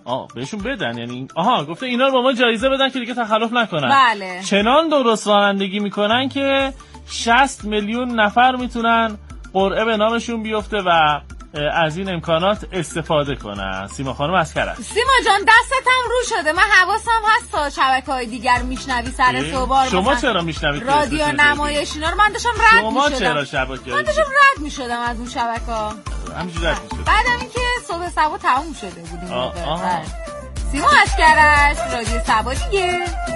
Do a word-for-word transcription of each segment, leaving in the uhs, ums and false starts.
آه بهشون بدن یعنی آها گفته اینا رو با ما جایزه بدن که دیگه تخلف نکنن. بله. چنان درست رانندگی میکنن که شصت میلیون نفر میتونن قرعه به نامشون بیفته و از این امکانات استفاده کنن. سیما خانم از کرد. سیما جان دستت هم رو شده، من حواسم هست تا شبکه‌های دیگر میشنوی سر صبح. شما چرا میشنوید رادیو نمایش اینا رو؟ من داشتم رد شما میشدم. چرا شبکه من داشتم رد میشدم از اون شبکه‌ها. همینجوری رد میشد. بعدم اینکه صبح صبح تموم شده بود این موقع. آه. سیما اشکرش رادیو صبح دیگه.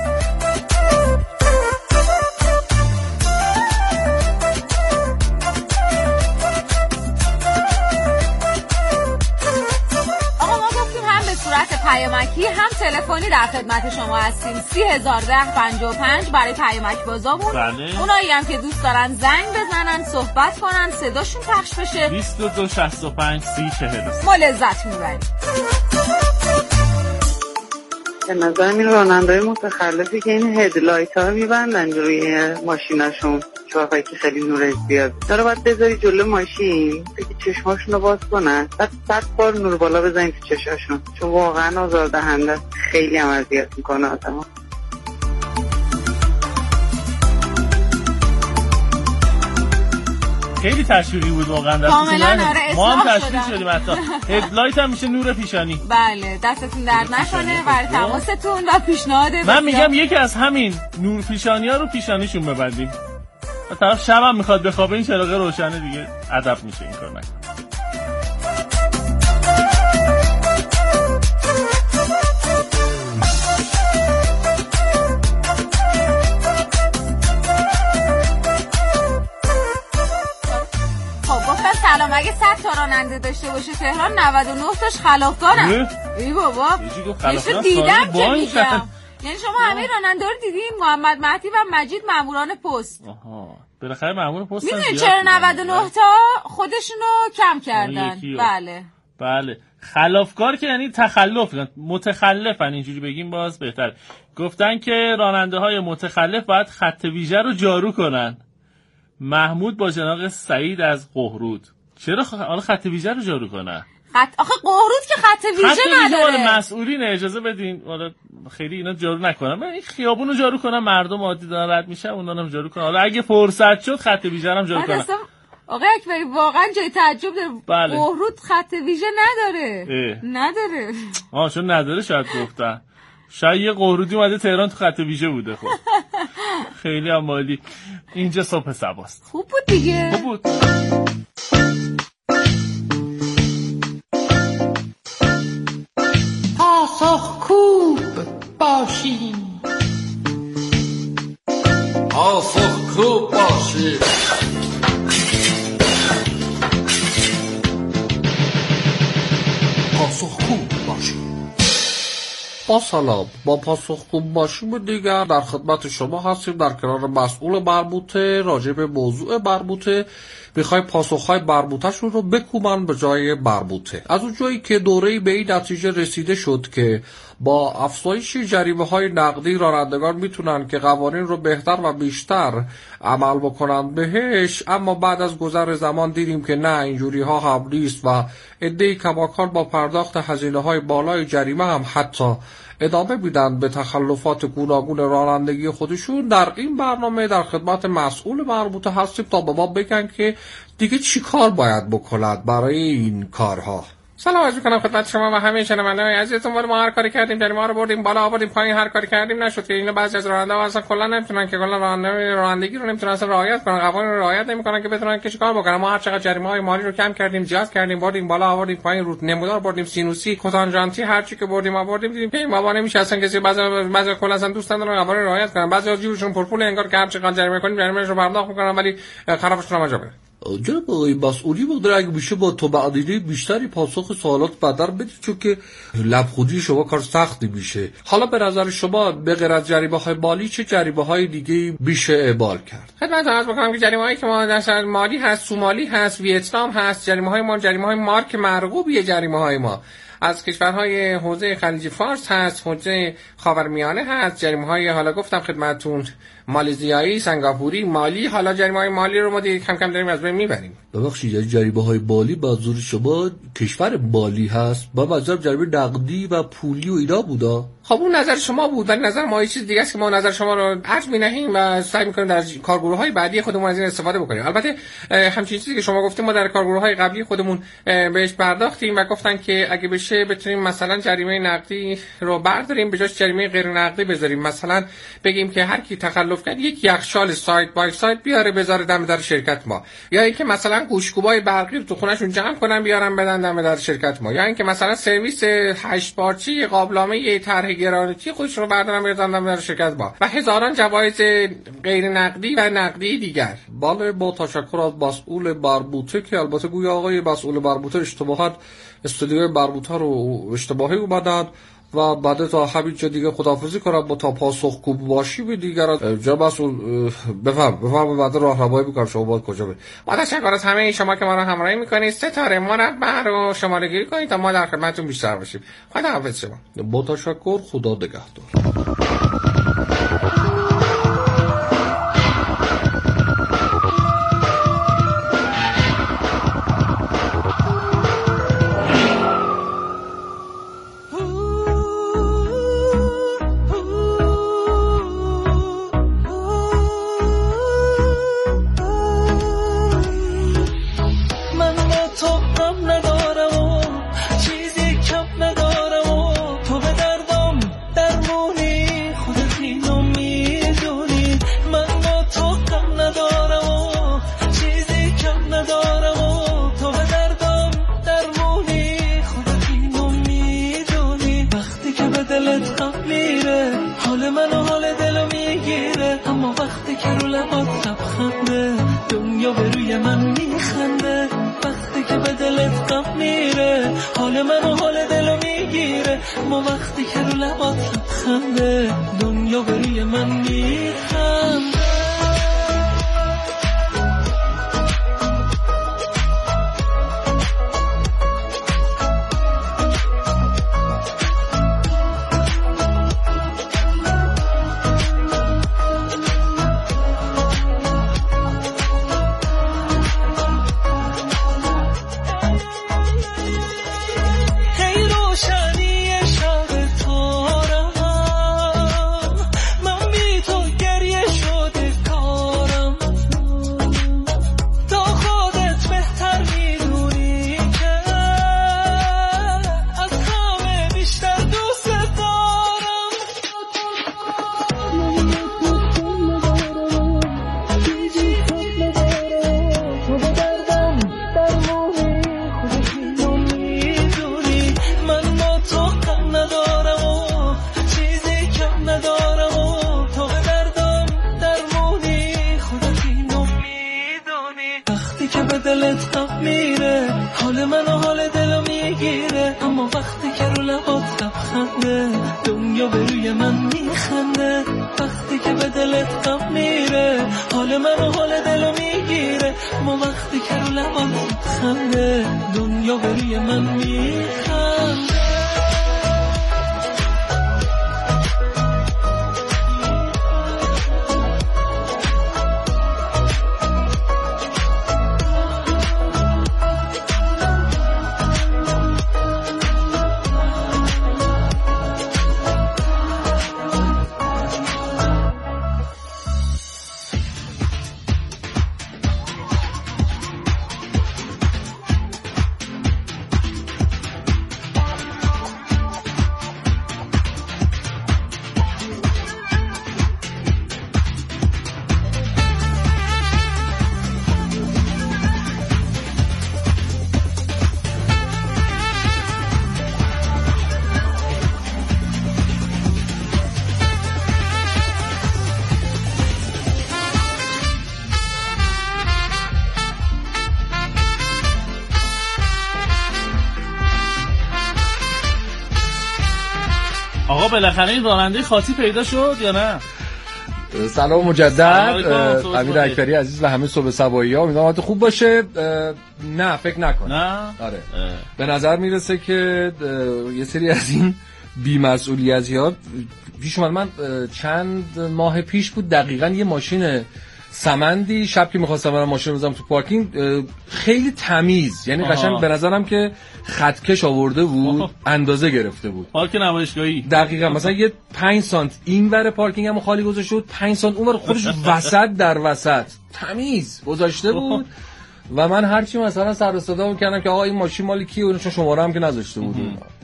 صورت پیامکی هم تلفنی در خدمت شما هستیم. سی هزار و ده پنجاه و پنج برای پیامک بازامون. بله. اونایی هم که دوست دارن زنگ بزنن صحبت کنن صداشون پخش بشه بیست و دو شصت و پنج سی چهل. ما لذت میبریم. به نظرم این راننده‌های متخلفی که این هدلایت ها میبندن روی ماشیناشون، چراغایی که خیلی نور زیاد داره، باید بذاری جلو ماشین که چشماشون رو باز کنن، بعد صد بار نور بالا بزنید تو چشاشون، چون واقعا آزاردهنده است، خیلی هم اذیت میکنه آدمو. خیلی تشویقی بود واقعا. کاملا آره، ما هم تشویق شدیم حتی. هدلایت هم میشه نور پیشانی. بله دستتون درد نکنه برای تماستون و پیشنهاد. من میگم یکی از همین نور پیشانی ها رو پیشانیشون ببندیم. و طرف شبم میخواد بخوابه این چراغ روشنه دیگه ادب میشه این کار نکنه. سلام، اگه صد تا راننده داشته باشه تهران نود و نه تاش خلافکارن. ای بابا میشه دیدم که میگم. یعنی شما همه راننده رو دیدین؟ محمد مهدی و مجید ماموران پست. آها بالاخره مامور پست میدونی چرا نود و نه تا خودشونو کم کردن؟ بله بله خلافکار که یعنی تخلف، متخلفن اینجوری بگیم باز بهتر. گفتن که راننده های متخلف باید خط ویژه رو جارو کنن. محمود با جناق سعید از قهرود. چرا حالا خ... خط ویژه رو جارو کنه؟ خط آخه قهرود که خط ویژه نداره. خط ویژه مسئولین اجازه بدین حالا خیلی اینا جارو نکنن. من این خیابون رو جارو کنم، مردم عادی دارن رد میشن اونا هم جارو کنن. حالا اگه فرصت شد خط ویژه هم جارو کنن. آقا اکبری واقعا جای تعجب داره. بله. قهرود خط ویژه نداره. اه. نداره. آها چون نداره شاید گفتن. شاید یه قهرودی اومده تهران تو خط ویژه بوده. خب خیلی هم عالی. اینجا صبح صباست. خوب بود دیگه. خوب بود. پاسخگو باشیم، پاسخگو باشیم. پاسخگو باشیم. با سلام، با پاسخگو باشیم دیگر در خدمت شما هستیم. در کنار مسئول مربوطه راجع به موضوع مربوطه میخوای پاسخهای مربوطه‌شون رو بکوبن به جای مربوطه. از اون جایی که دوره‌ای به این نتیجه رسیده شد که با افزایش جریمه‌های نقدی رانندگان میتونن که قوانین رو بهتر و بیشتر عمل بکنن بهش، اما بعد از گذر زمان دیدیم که نه اینجوری ها هم نیست و عده‌ای کماکان با پرداخت هزینه‌های بالای جریمه هم حتی ادامه میدن به تخلفات گوناگون رانندگی خودشون. در این برنامه در خدمت مسئول مربوطه هستیم تا به ما بگن که دیگه چی کار باید بکنند برای این کارها. سلام عرض می‌کنم خدمت شما و همه شنوندگان عزیزتون. ما هر کاری کردیم جریمه ها رو بردیم بالا آوردیم پایین، هر کاری کردیم نشد که اینا بعضی از راننده‌ها اصلا کلا نمیتونن که کلا رانندگی رو نمیتونن اصلا رعایت کنن، قوانین رو رعایت نمیکنن که بتونن که چیکار بکنن. ما هر چقدر جریمه های مالی رو کم کردیم، جذب کردیم، بردیم بالا آوردیم پایین، رو نمودار بردیم، سینوسی، کوتانژانتی، هر چی که بردیم آوردیم دیدیم که ما نمیشه اصلا کسی بعضی بعضی کلا اصلا دوست ندارن قوانین رو رعایت کنن. بعضی از جیبشون پرپول انگار که هر چقدر جریمه کنیم جریمه‌اش رو پرداخت میکنن ولی خرابشون هم جابه. جناب آقای مسئولی مقدر اگه میشه با تو بعدیده بیشتری پاسخ سوالات بدر بدید، چون که لبخودی شما کار سختی میشه. حالا به نظر شما به غیر از جریمه های مالی چه جریمه های دیگه میشه اعمال کرد؟ خدمت عرض بکنم که جریمه هایی که ما در مالی هست، سومالی هست، ویتنام هست. جریمه های ما جریمه های مارک مرغوبیه. جریمه های ما از کشورهای حوزه خلیج فارس هست، حوزه خاورمیانه هست. جریمه های حالا گفتم خدمتتون مالزیایی، سنگاپوری، مالی. حالا جریمه‌های مالی رو ما دیگه کم کم داریم از بین میبریم. ببخشید جریمه‌های مالی منظور شما کشور مالی هست؟ با منظورم جریمه نقدی و پولی و اینا بودا. خب اون نظر شما بود، ولی نظر ما یه چیز دیگه است که ما نظر شما رو عرض می‌نهیم و سعی می‌کنیم در کارگروه‌های بعدی خودمون از این استفاده بکنیم. البته همچین چیزی که شما گفتیم ما در کارگروه‌های قبلی خودمون بهش پرداختیم و گفتن که اگه بشه بتونیم مثلا جریمه نقدی رو برداریم به جاش جریمه غیر نقدی بذاریم. مثلا بگیم که هر کی تخلف کرد یک یخچال سایت بای سایت بیاره بذاره دم در شرکت ما، یا اینکه مثلا گوشت‌کوبای برقی رو تو خونه‌شون جمع کنن بیارن بدن دم در شرکت ما، یا اینکه مثلا سرویس هشت پارچه‌ای قابلمه طرح گرانتی خودش رو بردارن بردن در شرکت ما و هزاران جوایز غیر نقدی و نقدی دیگر. بله با تشکر از مسئول مربوطه که البته گویا آقای مسئول مربوطه اشتباهات استودیوی مربوطه رو اشتباهی اومدن و بعد تا همین جا دیگه خداحافظی کنم با تا پاسخگو باشی به دیگران. جناب مسئول بفهم بفهم بعد راهنمایی میکنم شما باید کجا برید. با تشکر از همه شما که ما رو همراهی میکنید. ستاره مربع رو شماره گیری کنید تا ما در خدمتتون بیشتر باشیم. خداحافظ شما. با تشکر، خدا نگهدار. آقا بالاخره این راننده خاصی پیدا شد یا نه؟ سلام مجدد امیر اکبری عزیز و همه صبح صباحی‌ها، امیدوارم حالت خوب باشه. نه فکر نکنم. نه آره به نظر میرسه که یه سری از این بی‌مسئولیتی‌ها پیش اومد. من چند ماه پیش بود دقیقاً یه ماشین سمندی شب که می‌خواستم برام ماشین بزنم تو پارکینگ، خیلی تمیز، یعنی قشنگ به نظرم که خطکش آورده بود، آه. اندازه گرفته بود. پارک نمایشگاهی. دقیقاً مثلا یه پنج سانت این ور پارکینگ هم خالی گذاشته بود، پنج سانت اون ور خودش وسط در وسط تمیز گذاشته بود. و من هرچی مثلا سر و صدا می‌کردم که آقا این ماشین مال کیه، اونش شماره هم که نذاشته بود.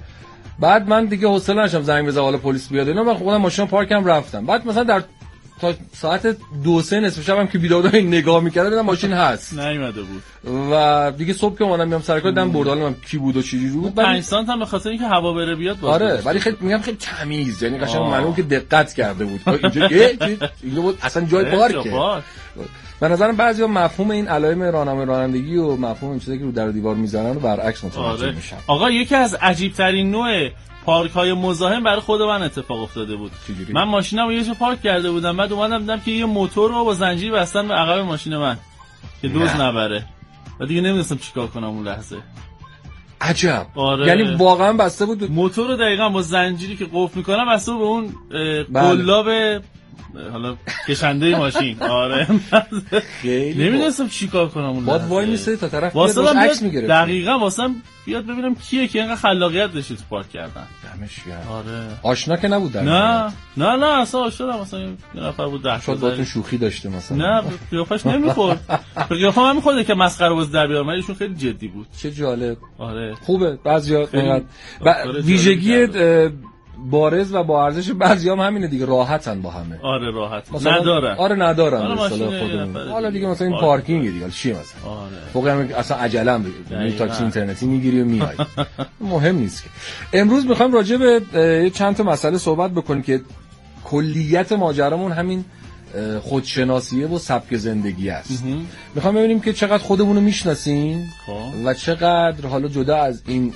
بعد من دیگه حوصله نداشتم زنگ بزنم حالا پلیس بیاد اینا، من خودم ماشین پارکم رفتم. بعد مثلا در تا ساعت دو سه نصف شبم که بیدار بودم نگاه می‌کردم دیدم ماشین هست، نیومده بود. و دیگه صبح که اومدم میام سر کار دیدم برد، حالا من کی بود و چیزی بود. پنج سانت هم به خاطر اینکه هوا بره بیاد باشه. آره ولی خیلی میگم خیلی تمیز، یعنی قشنگ معلومه که دقت کرده بود. اینجا اینجا بود اصلا جای پارکه. به نظرم بعضیا مفهوم این علائم راهنمای رانندگی و مفهوم این چیزایی که رو در دیوار میزنن رو برعکس متوجه آره. میشن. آقا یکی از عجیب ترین نوع پارک های مزاحم برای خود من اتفاق افتاده بود. چجوری؟ من ماشینمو یه جا پارک کرده بودم، بعد اومدم دیدم که یه موتور رو با زنجیر بستن به عقب ماشین من که دوز نبره و دیگه نمیدونستم چیکار کنم اون لحظه. عجب. آره. یعنی واقعا بسته بود موتور رو دقیقاً با زنجیری که قفل میکنم بسته بود به اون قلاب حالا کشنده ماشین. آره خیلی نمیدونستم چیکار کنم اون بعد وای میسه تا طرف بیاد عکس میگیره. دقیقاً واسم بیاد ببینم کیه که اینقدر خلاقیت داشت تو پارک کردن. دمش گرم. آره آشنا که نبود در نه نه نه اصلا آشنا مثلا یه نفر بود ده شاید باهاتون شوخی داشته مثلا. نه قیافش نمیخورد، قیافم هم میخورد که مسخره باز در بیارم، ولی ایشون خیلی جدی بود. چه جالب. آره خوبه بعضیا اینقدر ویژگی بارز و با ارزش بعضیام همینه دیگه، راحتن با همه. آره راحت ندارن. آره ندارن به اصطلاح خودمون. حالا دیگه مثلا این پارکینگ دیگه چیه مثلا. آره فوقم اصلا عجله ام دیگه، تاکسی اینترنتی میگیری و میای. مهم نیست که. امروز میخوایم راجع به چند تا مسئله صحبت بکنیم که کلیت ماجرامون همین خودشناسیه و سبک زندگی است. میخوام ببینیم که چقدر خودمون رو میشناسیم و چقدر حالا جدا از این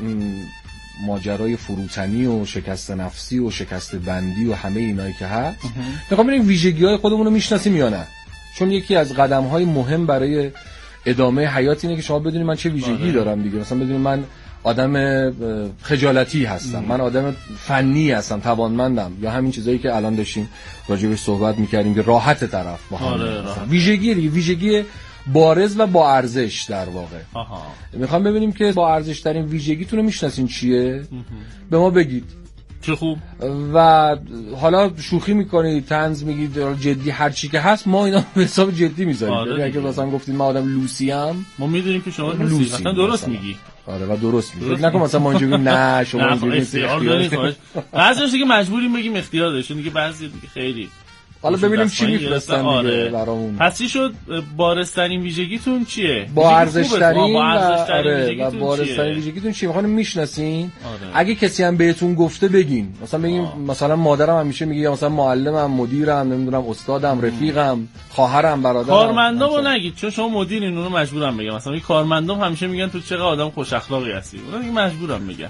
ماجرای فروتنی و شکست نفسی و شکست بندی و همه اینایی که هست، میخوام ببینیم ویژگی‌های خودمون رو میشناسیم یا نه. چون یکی از قدم‌های مهم برای ادامه حیات اینه که شما بدونید من چه ویژگی دارم دیگه. مثلا بدونید من آدم خجالتی هستم، من آدم فنی هستم، توانمندم، یا همین چیزایی که الان داشتیم راجع بهش صحبت می‌کردیم که راحت طرف با هم. ویژگی دیگه ویژگی بارز و با ارزش در واقع. آها. میخوام ببینیم که با ارزش ترین ویژگیتون رو میشناسین چیه؟ به ما بگید. چه خوب. و حالا شوخی میکنید، طنز میگید، جدی هر چی که هست ما اینا به حساب جدی میذاریم. آره یعنی اگه مثلا گفتید من آدم لوسی ام، ما میدونیم که شما لوسی مثلا درست میگی. آره و درست میگی. نکن مثلا ما اینجوری نه شما اینجوری اختیار. بعضیش دیگه مجبوریم بگیم اختیار داشتین دیگه، بعضی دیگه خیلی. حالا ببینیم چی میفرستن دیگه آره. برامون. پس چی شد بارزترین ویژگیتون چیه؟ با ارزشترین و آره و بارزترین ویژگیتون چیه؟ میخوام میشناسین؟ آره. اگه کسی هم بهتون گفته بگین. مثلا بگین آه. مثلا مادرم همیشه میگه مثلا معلمم، مدیرم، نمیدونم استادم، رفیقم، خواهرم، برادرم. کارمندامو نگید چون شما مدیرین، اونو مجبورم بگم. مثلا کارمندام همیشه میگن تو چقدر آدم خوش اخلاقی هستی. اونو دیگه مجبورم میگم.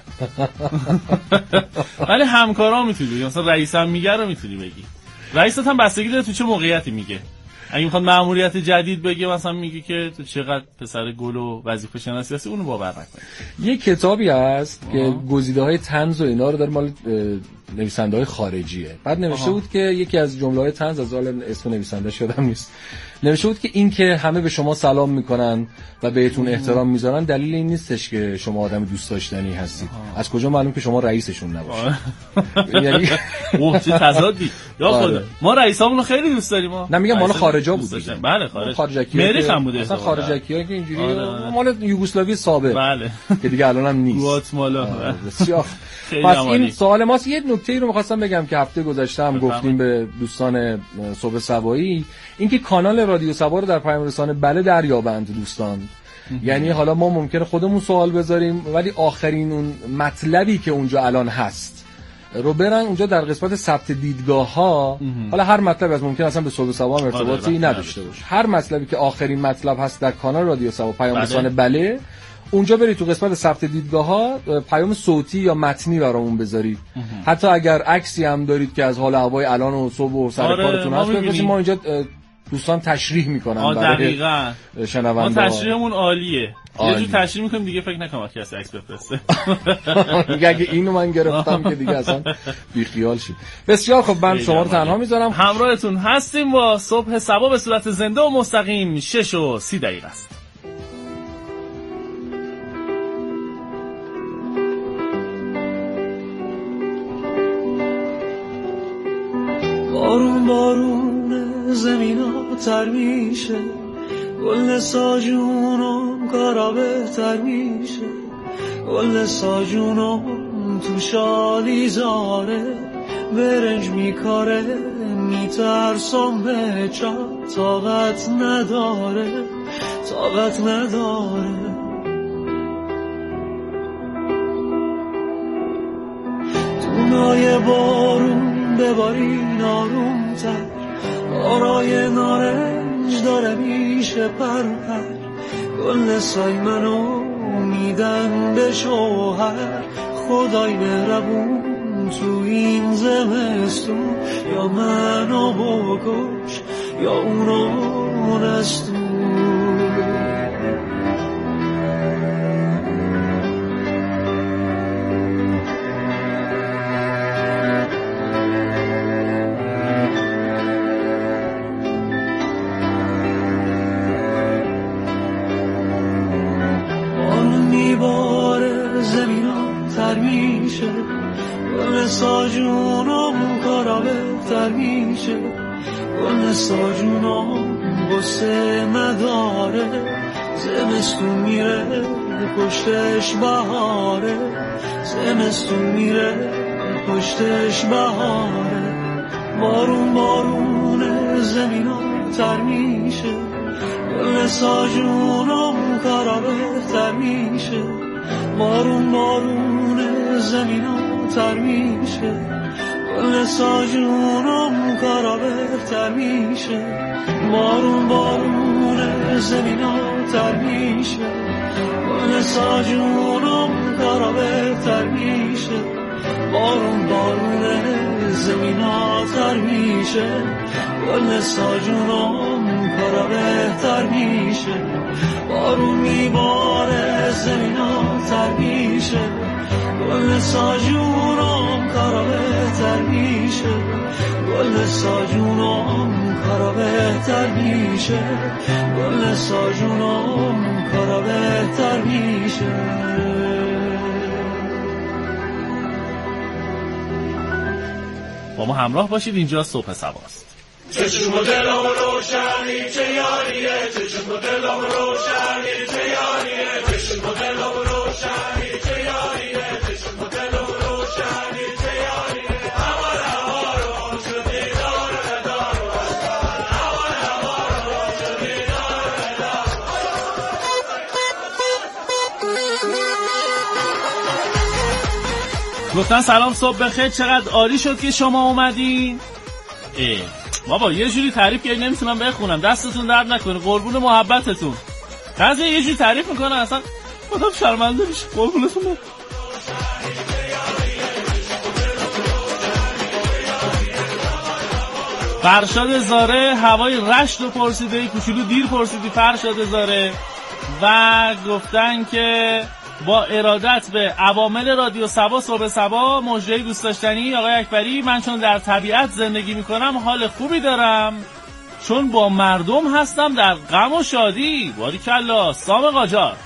ولی همکارا میتونی بگی، مثلا رئیسم میگه رو میتونی بگی. رئیست هم بستگی داره تو چه موقعیتی میگه. اگه میخواد مأموریت جدید بگه مثلا میگه که تو چقدر پسر گل و وظیفه شناسی هستی، اونو باور نکن. یه کتابی هست آه. که گزیده‌های طنز و اینا رو داره، مال نویسنده‌های خارجیه. بعد نوشته آه. بود که یکی از جمله‌های طنز، از حال اسم نویسنده‌اش یادم نیست، نوشته بود که این که همه به شما سلام میکنن و بهتون احترام میذارن دلیل این نیستش که شما آدم دوست داشتنی هستید. آه. از کجا معلوم که شما رئیسشون نباشید؟ یعنی اوه چه تضادی. یا خدا ما رئیسامون رو خیلی دوست داریم. ما نه میگم مال خارجا بود دیگه. بله خارج. خارجکی مریخ هم بوده. مثلا خارجکی‌ها که اینجوری مال یوگسلاوی سابق. بله. که دیگه الان هم نیست. گواتمالا. بسیار. پس این سوال ماست. یه نکته‌ای رو می‌خواستم بگم که هفته گذشته هم گفتیم به دوستان صبح سبایی، اینکه کانال رادیو سبا رو در پیام رسانه بله دریابند دوستان. یعنی حالا ما ممکنه خودمون سوال بذاریم ولی آخرین اون مطلبی که اونجا الان هست رو برن اونجا در قسمت ثبت دیدگاه ها. حالا هر مطلب از ممکن اصلا به صبح سبا هم ارتباطی نداشته باشه، هر مطلبی که آخرین مطلب هست در کانال رادیو سبا پیام رسانه بله، اونجا برید تو قسمت ثبت دیدگاه ها پیام صوتی یا متنی برامون بذارید. حتی اگر عکسی هم دارید که از حال هوای الان و صبح و سر آره کارتون هست بفرستید، ما اینجا دوستان تشریح میکنن برای شنونده. ما تشریحمون عالیه. یه جور تشریح میکنیم دیگه فکر نکنم کسی عکس بفرسته. میگه اگه اینو من گرفتم که دیگه اصلا بیخیال شید. بسیار خب من شما رو تنها میذارم. همراهتون هستیم با صبح صبا به صورت زنده و مستقیم. شش و سی دقیقه است. بارون بارون زمینا تر میشه، گل ساجونم کارا بهتر میشه، گل ساجونم تو شالی زاره برنج میکاره، میترسم به چا طاقت نداره، طاقت نداره. دونای بارون ببارین آروم تر، آرای نارنج داره میشه پر پر، گل سای منو میدن به شوهر، خدای مهربون تو این زمستون، یا منو بکش یا اونو نستون. میشه گل ساجونم کارا بهتر میشه، گل ساجونم بسه نداره، زمستون میره پشتش بهاره، زمستون میره پشتش بهاره. بارون بارون زمینا تر میشه، گل ساجونم کارا بهتر میشه، بارون بارون زمینا تر میشه، گل ساجونم کارا بهتر میشه، بارون بارون زمینا تر میشه، گل ساجونم کارا بهتر میشه، بارون بارون زمینا تر میشه، گل ساجونم کارا بهتر میشه، بارون میباره زمینا تر میشه، گل ساجونم کارا بهتر میشه، گل ساجونم کارا بهتر میشه، گل ساجونم کارا بهتر میشه. با ما همراه باشید، اینجا صبح صباست. چشم و دلم روشنی چه یاریه، چشم و دلم روشنی چه یاریه، چشم و دلم روشنی چه یاریه، چشم و دلم روشنی چه یاریه. اول هوارو شدی داره دارو اول هوارو شدی داره دارو. گفتن سلام صبح بخیر، چقدر عالی شد که شما اومدین. اه بابا یه جوری تعریف که نمیتونم بخونم، دستتون درد نکنه، قربون محبتتون. بعضی یه جوری تعریف میکنن اصلا خودم شرمنده میشه. قربونتون برم. فرشاد زاره هوای رشت رو پرسیده، کوچولو دیر پرسیدی فرشاد زاره، و گفتن که با ارادت به عوامل رادیو صبا صبح صبا مجری دوست داشتنی آقای اکبری، من چون در طبیعت زندگی میکنم حال خوبی دارم، چون با مردم هستم در غم و شادی. باریکلا. سام قاجار.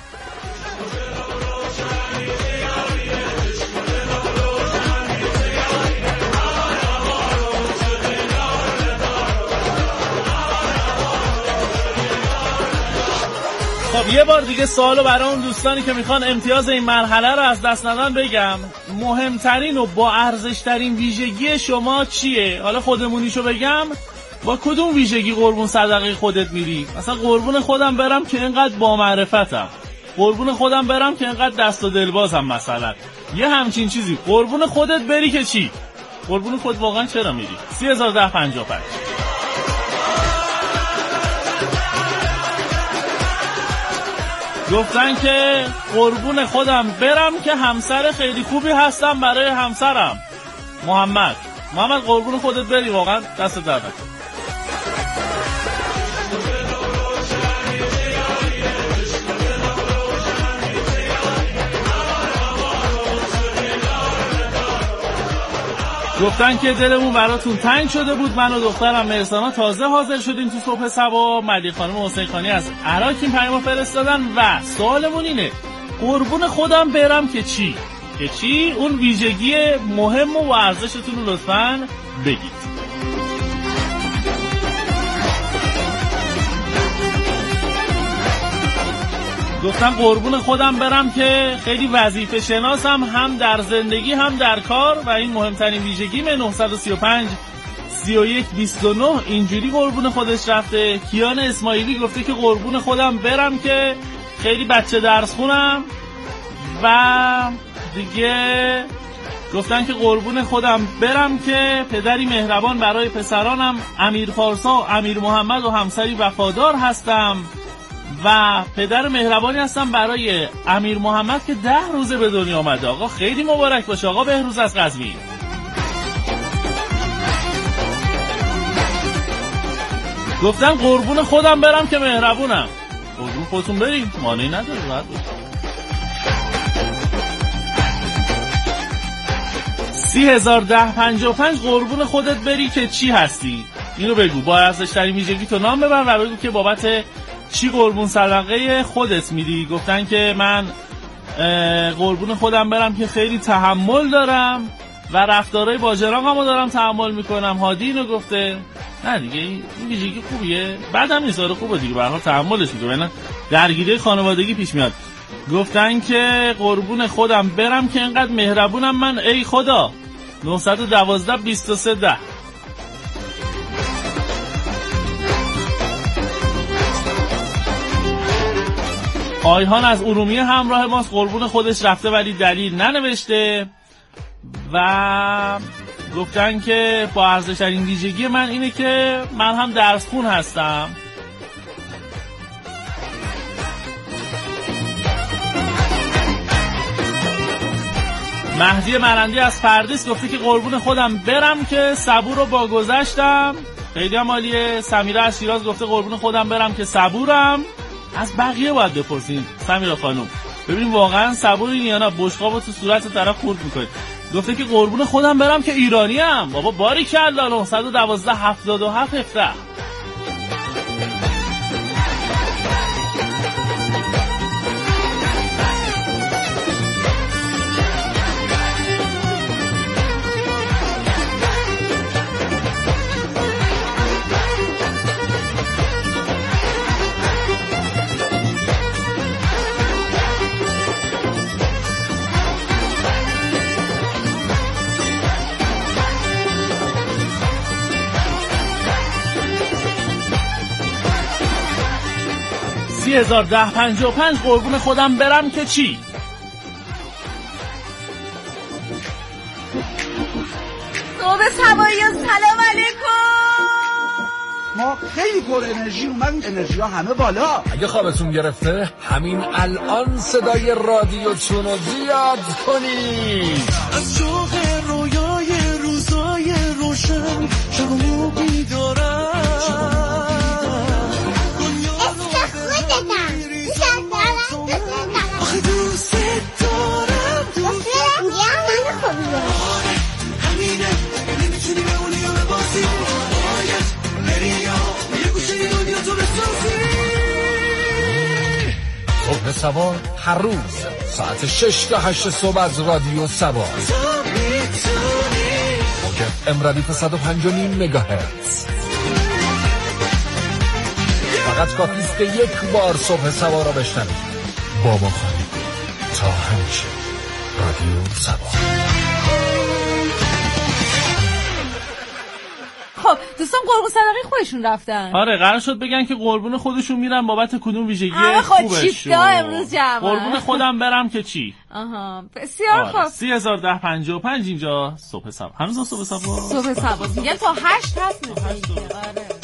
خب یه بار دیگه سوالو برای اون دوستانی که میخوان امتیاز این مرحله رو از دست ندن بگم. مهمترین و با ارزشترین ویژگی شما چیه؟ حالا خودمونیشو بگم، با کدوم ویژگی قربون صدقه خودت میری؟ مثلا قربون خودم برم که اینقدر با معرفتم، قربون خودم برم که اینقدر دست و دلبازم، مثلا یه همچین چیزی. قربون خودت بری که چی؟ قربون خود واقعا چرا میری؟ سی هزار ده پنجاه و پنج. گفتن که قربون خودم برم که همسر خیلی خوبی هستم برای همسرم. محمد محمد قربون خودت بری، واقعا دست درد نکنه. گفتن که دلمون براتون تنگ شده بود. من و دخترم مرسانا تازه حاضر شدیم تو صبح صبا. مدی خانم حسین خانی از عراق این پیامو فرستادن و سوالمون اینه قربون خودم برم که چی؟ که چی؟ اون ویژگی مهم و ارزشتون رو لطفاً بگید. گفتم قربون خودم برم که خیلی وظیفه شناسم، هم در زندگی هم در کار و این مهمترین ویژگیمه. نه سه پنج سی و یک بیست و نه اینجوری قربون خودش رفته. کیان اسماعیلی گفته که قربون خودم برم که خیلی بچه درس خونم و دیگه گفتن که قربون خودم برم که پدری مهربان برای پسرانم امیر پارسا و امیر محمد و همسری وفادار هستم و پدر مهربانی هستم برای امیر محمد که ده روزه به دنیا آمده. آقا خیلی مبارک باشه آقا بهروز از قزوین. گفتن قربون خودم برم که مهربونم. قربون خودتون بریم مانعی نداره راحت باشه. سی هزار ده پنجاه و پنج قربون خودت بری که چی هستی؟ اینو بگو با ارزش‌ترین ویژگی تو نام ببر و بگو که بابت چی قربون صدقه خودت میدی. گفتن که من قربون خودم برم که خیلی تحمل دارم و رفتارهای باجراغمو دارم تحمل میکنم. هادی اینو گفته. نه دیگه این ویژگی خوبیه بعدم نیست آره خوبه دیگه به هر حال تحملش میکنه نه درگیری خانوادگی پیش میاد. گفتن که قربون خودم برم که اینقدر مهربونم من ای خدا. نه یک دو بیست و سه ده آیهان از ارومیه همراه ماست. قربون خودش رفته ولی دلیل ننوشته و گفتن که با ارزش‌ترین ویژگی من اینه که من هم درس خون هستم. مهدی مرندی از پردیس گفته که قربون خودم برم که صبور رو با گذشتم. خیلی هم عالیه. سمیره از شیراز گفته قربون خودم برم که صبورم. از بقیه باید بپرسین سمیرا خانم ببینیم واقعا صبورین یا نه. بشقابو تو صورت طرف خورد میکنید. گفته که قربون خودم برم که ایرانیم. بابا باریکلا. نه یک دو هفتاد و هفت هفده سی هزار ده پنجاه و پنج قربون خودم برم که چی؟ صبح سوایی و سلام علیکم. ما خیلی پر انرژی اومدیم انرژی ها همه بالا. اگه خوابتون گرفته همین الان صدای رادیوتون رو زیاد کنید. از شوق رویای روزای روشن شما بیدارم صبح سبا هر روز ساعت شش تا هشت صبح از رادیو سبا موجب امردیف صد و پنج و نیم مگاهرتز. فقط کافیست که یک بار صبح سبا را بشنوید. با ما خواهید تا همیشه رادیو سبا. خب دوستان قربون صدقه خودشون رفتن. آره قرار شد بگن که قربون خودشون میرن بابت کدوم ویژگی خوبش. امروز جمع قربون خودم برم که چی؟ آها بسیار آره. خوب. سی هزار ده پنجاه و پنج اینجا صبح سبا. هنوز صبح سبا صبح سبا دیگه تا هشت هست میشه. آره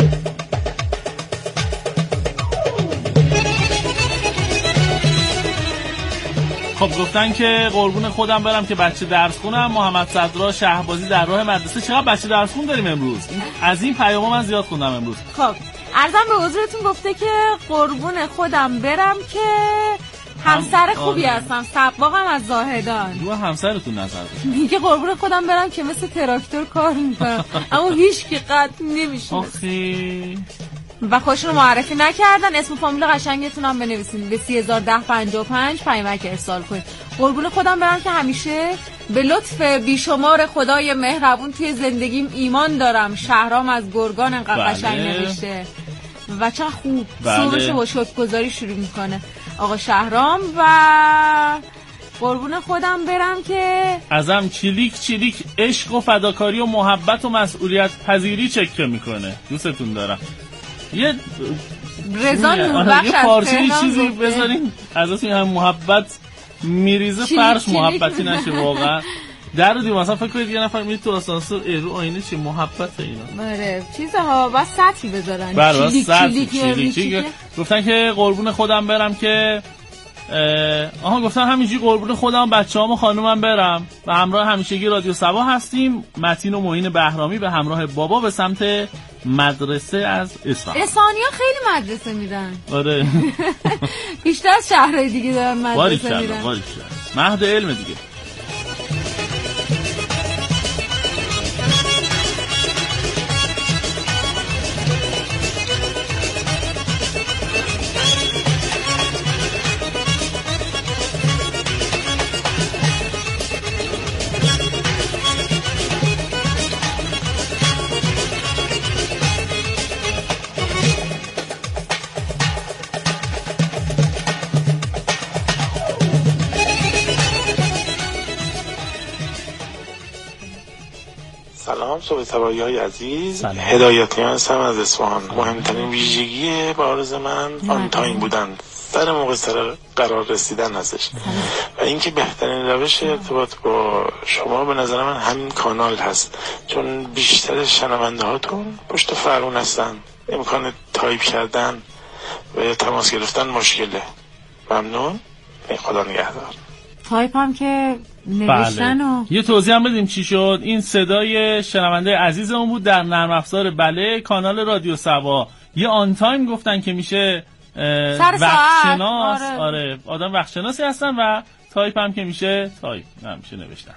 خب گفتن که قربون خودم برم که بچه درس خونم. محمد صدرا شهبازی در راه مدرسه. چقدر بچه درس خون داریم امروز. از این پیاما من زیاد خوندم امروز. خب عرضم به حضورتون گفته که قربون خودم برم که همسر خوبی هستم، سباقم از زاهدان. جو همسرتون نظر بده. میگه قربون خودم برم که مثل تراکتور کار میکنم اما هیچ کی قد نمیشه. آخی و خودشون رو معرفی نکردن. اسم فامیل قشنگتون هم بنویسین به سی هزار ده پنجاه و پنج پیامک ارسال کنید. قربون خودم برم که همیشه به لطف بیشمار خدای مهربون توی زندگیم ایمان دارم. شهرام از گرگان انقدر قشنگ نوشته و چه خوب صبحش با شکرگزاری شروع میکنه آقا شهرام. و قربون خودم برم که ازم چیلیک چیلیک عشق و فداکاری و محبت و مسئولیت پذیری چکه میکنه. دوستتون دارم. یه رضا نوربخش از فارسی چیزی بذارین ازتون هم محبت میریزه فرش محبتی نشه واقعا. در رو دیم مثلا فکر کنید یه نفر میره تو آسانسور رو آینه چی محبت اینا. آره چیزها بس سطحی بذارن. بله چیلیک چیلیک چیلیک. گفتن که قربون خودم برم که آها گفتن همینجوری قربون خودم بچه‌هام و خانومم برم و همراه همیشگی رادیو سبا هستیم. متین و معین بهرامی به همراه بابا به سمت مدرسه از اصفهان. اصفهانی‌ها خیلی مدرسه میرن. آره بیشتر از شهرهای دیگه دارن مدرسه میرن. باریکلا مهد علم دیگه. سلام، صبح سبایی های عزیز. هدایتیان هستم از اصفهان. مهمترین ویژگی بارز من آن تایم بودن، سر موقع سر قرار رسیدن هستش و اینکه بهترین روش ارتباط با شما به نظر من همین کانال هست، چون بیشتر شنونده هاتون پشت فرمون هستن، امکان تایپ کردن و یا تماس گرفتن مشکله. ممنون، خدا نگهدار. تایپ هم که نوشتن و بله. یه توضیح هم بدیم چی شد. این صدای شنونده عزیزمون بود در نرم افزار بله کانال رادیو سبا. یه آن تایم گفتن که میشه وقت شناس. آره. آره آدم وقت شناسی هستن و تایپ هم که میشه تایپ هم میشه نوشتن.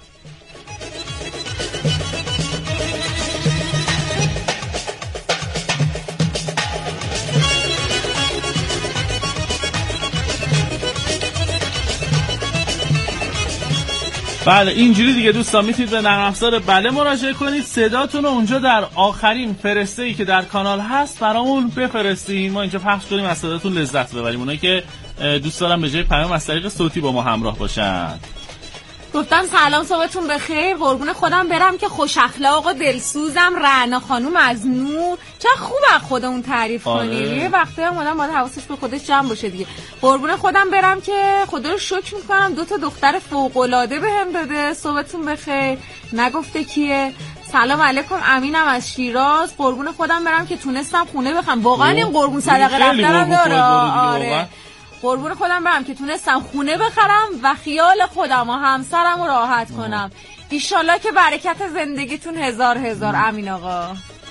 بله اینجوری دیگه دوستان میتونید به نرم افزار بله مراجعه کنید، صداتون رو اونجا در آخرین فرسته‌ای که در کانال هست برامون بفرستین، ما اینجا پخش کنیم از صداتون لذت ببریم. اونایی که دوست دارن به جای پیام از طریق صوتی با ما همراه باشن. گفتم سلام صبحتون بخیر، قربون خودم برم که خوش اخلاق و دلسوزم، رعنا خانوم از نور. چه خوب از خودمون تعریف کنی. یه وقتی هم آدم باید حواسش به خودش جمع باشه دیگه. قربون خودم برم که خدا رو شکر میکنم دو تا دختر فوق العاده بهم داده. صبحتون بخیر. نگفته کیه. سلام علیکم، امینم از شیراز. قربون خودم برم که تونستم خونه بخرم. واقعا این قربون صدقه رفتنم داره. آره قربون خودم برم که تونستم خونه بخرم و خیال خودم و همسرم رو راحت کنم. ایشالله که برکت زندگیتون هزار هزار. امین آقا.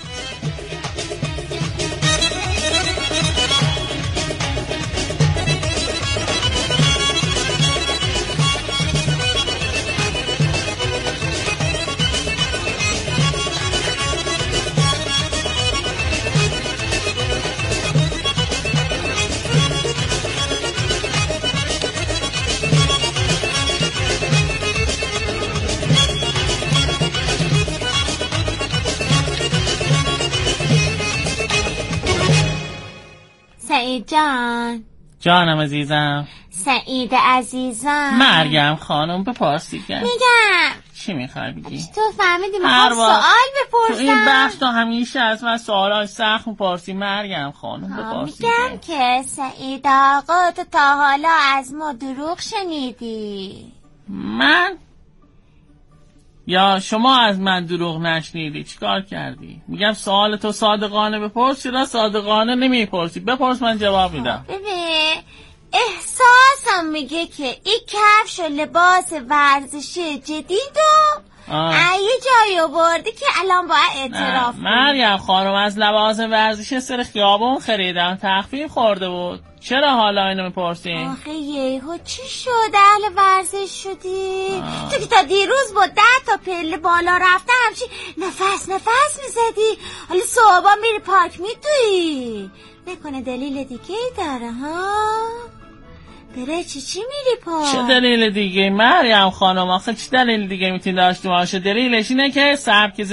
سعید جان. جانم عزیزم. سعید عزیزم. مریم خانم به پارسی کرد. میگم چی میخوای بگی؟ تو فهمیدی میخوام سوال بپرسم. تو این بخش تو همیشه از من سوالای سخت پارسی. مریم خانم به پارسی میگم کرد. که سعید آقا تو تا حالا از ما دروغ شنیدی؟ من؟ یا شما از من دروغ نشنیدی؟ چیکار کردی؟ میگم سوال تو صادقانه بپرسی، را صادقانه نمیپرسی. بپرس من جواب میدم. ببین احساسم میگه که این کفش و لباس ورزشی جدید و یه جایی آوردی که الان باید اعتراف کنی. مریم خانم از لباس ورزشی سر خیابون خریدم، تخفیف خورده بود. چرا حالا اینو میپرسین؟ آخه یهو چی شد اهل ورزش شدی؟ آه. تو که تا دیروز با ده تا پله بالا رفته همچی نفس نفس میزدی، حالا صبح میری پارک میدوی. نکنه دلیل دیگه ای داره ها؟ بره چی چی میری پارک؟ چه دلیل دیگه مریم خانم؟ آخه چه دلیل دیگه میتونی داشته باشه؟ دلیلش اینه که سبک